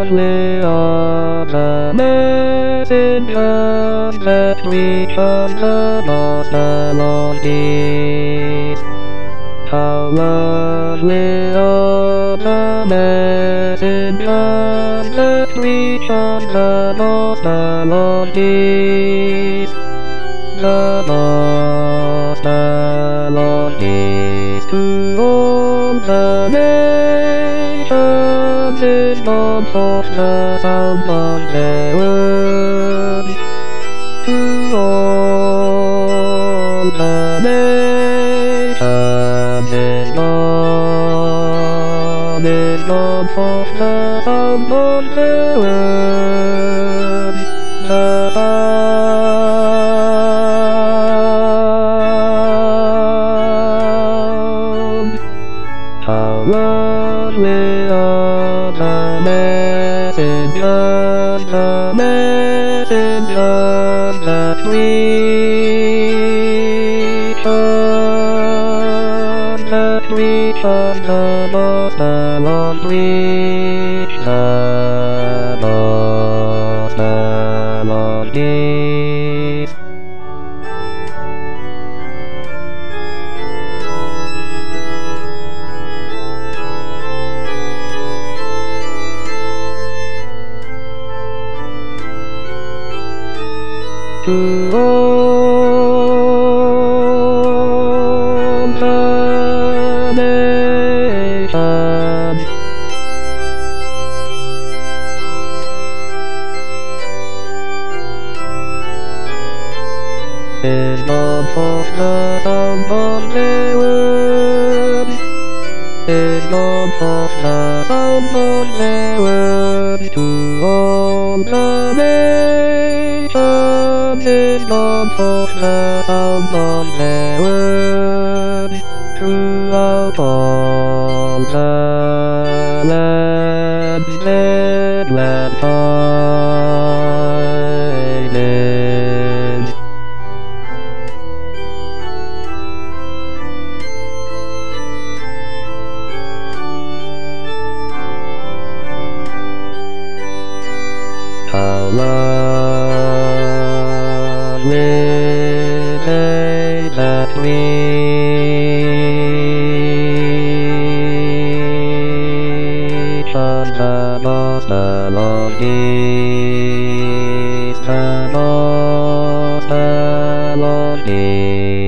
we are the messengers that reach us the lost melodies. How lovely are the messengers that reach us the lost melodies. The lost melodies to all the nations is known for the sound of their words. To all the nations is known for the sound of their words. The sound. How lovely are the messengers that reach us, the lost melodies, the lost melodies. To all the nations, is known for the sound of their words. Is known for the sound of their words. To all the nations is known for the sound of their words. Throughout all the lands, land tidings. How lovely they that reach us the lost melodies, the lost melodies.